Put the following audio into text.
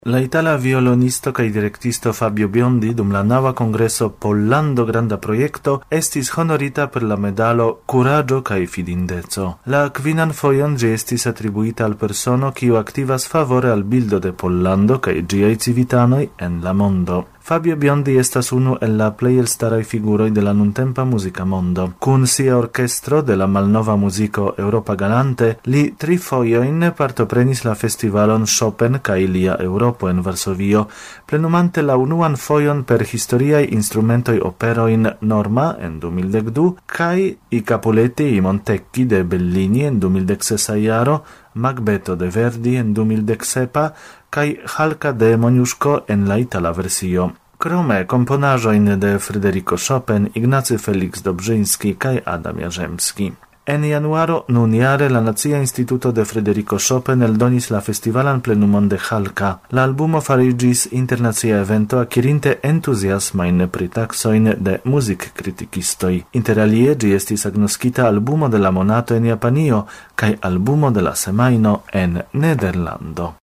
La itala violonisto kaj direktisto Fabio Biondi dum la naŭa kongreso Pollando Granda Projekto estis honorita per la medalo Kuraĝo kaj Fidindeco. La kvinan fojon ĝi estis atribuita al persono kiu aktivas favore al bildo de Pollando kaj ĝiaj civitanoj en la mondo. Fabio Biondi estas unu el la plej elstaraj figuroj de la nuntempa muzika mondo. Kun sia orkestro de la malnova muziko Europa Galante, li 3 fojojn partoprenis la festivalon Chopin kaj lia Eŭropo en Varsovio, plenumante la unuan fojon per historiaj instrumentoj operojn Norma en 2012 kaj I Capuletti I Montecchi de Bellini en 2016 jaro, Macbetho de Verdi en 2017 kaj Halka de Moniuszko en la itala versio. Krome komponaĵojn de Fryderyko Chopin, Ignacy Felix Dobrzyński kaj Adam Jarzembski. En januaro nunjare la Nacia Instituto de Fryderyko Chopin eldonis la festivalan plenumon de Halka. La albumo fariĝis internacia evento akirinte entuziasmajn pritaksojn de muzikkritikistoj. Interalie ĝi estis agnoskita albumo de la monato en Japanio kaj albumo de la semajno en Nederlando.